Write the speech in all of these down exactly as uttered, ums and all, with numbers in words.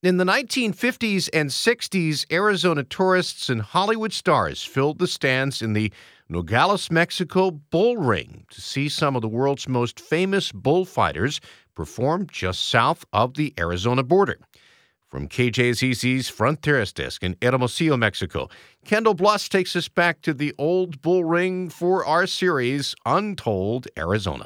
In the nineteen fifties and sixties, Arizona tourists and Hollywood stars filled the stands in the Nogales, Mexico bull ring to see some of the world's most famous bullfighters perform just south of the Arizona border. From K J Z Z's Fronteras Desk in Hermosillo, Mexico, Kendall Bluss takes us back to the old bull ring for our series, Untold Arizona.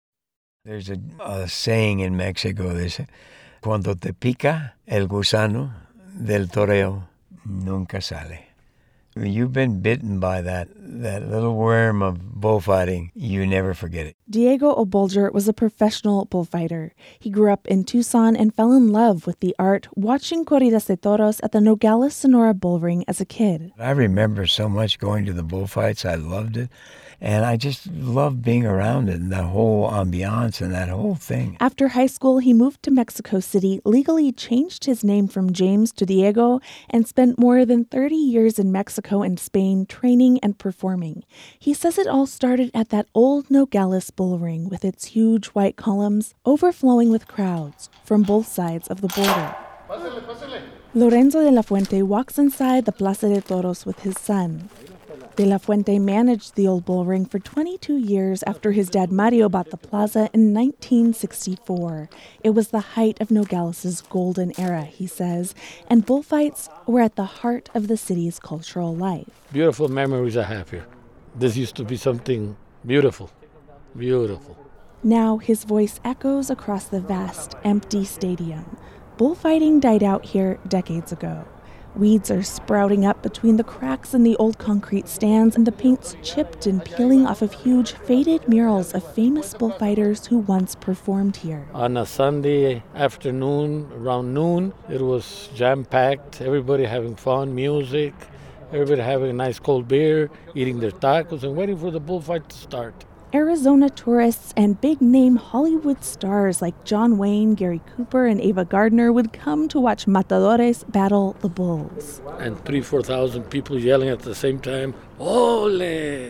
There's a, a saying in Mexico, they say, cuando te pica el gusano del toreo, nunca sale. When you've been bitten by that, that little worm of bullfighting, you never forget it. Diego Obolger was a professional bullfighter. He grew up in Tucson and fell in love with the art watching corridas de toros at the Nogales, Sonora bull ring as a kid. I remember so much going to the bullfights. I loved it. And I just loved being around it and that whole ambiance and that whole thing. After high school, he moved to Mexico City, legally changed his name from James to Diego, and spent more than thirty years in Mexico and Spain training and performing. He says it all started at that old Nogales bull ring with its huge white columns overflowing with crowds from both sides of the border. Pásale, pásale. Lorenzo de la Fuente walks inside the Plaza de Toros with his son. De la Fuente managed the old bull ring for twenty-two years after his dad Mario bought the plaza in nineteen sixty-four. It was the height of Nogales' golden era, he says, and bullfights were at the heart of the city's cultural life. Beautiful memories I have here. This used to be something beautiful, beautiful. Now his voice echoes across the vast, empty stadium. Bullfighting died out here decades ago. Weeds are sprouting up between the cracks in the old concrete stands, and the paint's chipped and peeling off of huge, faded murals of famous bullfighters who once performed here. On a Sunday afternoon, around noon, it was jam-packed, everybody having fun, music, everybody having a nice cold beer, eating their tacos, and waiting for the bullfight to start. Arizona tourists and big-name Hollywood stars like John Wayne, Gary Cooper, and Ava Gardner would come to watch matadores battle the bulls. And three, four thousand people yelling at the same time, "Ole!"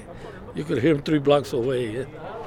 You could hear them three blocks away.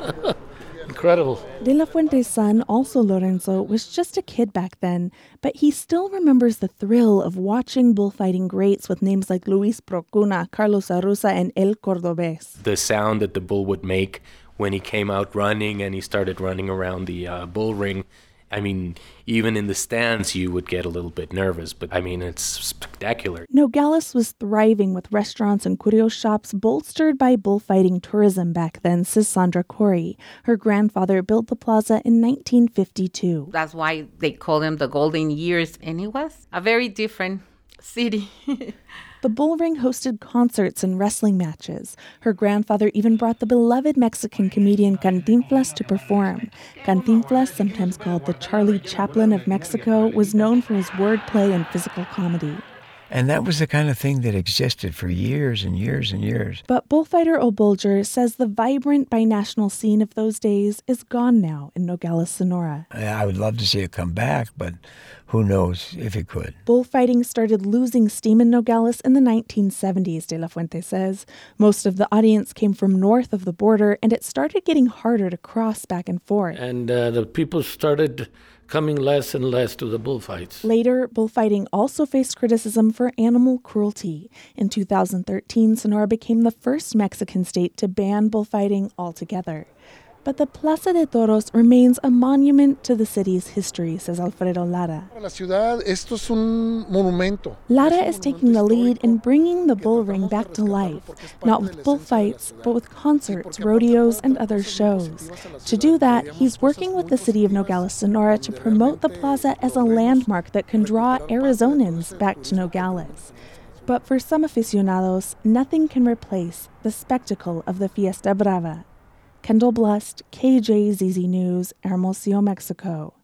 Incredible. De la Fuente's son, also Lorenzo, was just a kid back then, but he still remembers the thrill of watching bullfighting greats with names like Luis Procuna, Carlos Arruza, and El Cordobés. The sound that the bull would make when he came out running and he started running around the uh, bull ring, I mean, even in the stands, you would get a little bit nervous, but I mean, it's spectacular. Nogales was thriving with restaurants and curio shops bolstered by bullfighting tourism back then, says Sandra Corey. Her grandfather built the plaza in nineteen fifty-two. That's why they call them the golden years, and it was a very different city. The bull ring hosted concerts and wrestling matches. Her grandfather even brought the beloved Mexican comedian Cantinflas to perform. Cantinflas, sometimes called the Charlie Chaplin of Mexico, was known for his wordplay and physical comedy. And that was the kind of thing that existed for years and years and years. But bullfighter Obolger says the vibrant binational scene of those days is gone now in Nogales, Sonora. I would love to see it come back, but who knows if it could. Bullfighting started losing steam in Nogales in the nineteen seventies, De La Fuente says. Most of the audience came from north of the border, and it started getting harder to cross back and forth. And uh, the people started coming less and less to the bullfights. Later, bullfighting also faced criticism for animal cruelty. In two thousand thirteen, Sonora became the first Mexican state to ban bullfighting altogether. But the Plaza de Toros remains a monument to the city's history, says Alfredo Lara. Lara is taking the lead in bringing the bull ring back to life, not with bullfights, but with concerts, rodeos, and other shows. To do that, he's working with the city of Nogales, Sonora to promote the plaza as a landmark that can draw Arizonans back to Nogales. But for some aficionados, nothing can replace the spectacle of the Fiesta Brava. Kendall Bluss, K J Z Z News, Hermosillo, Mexico.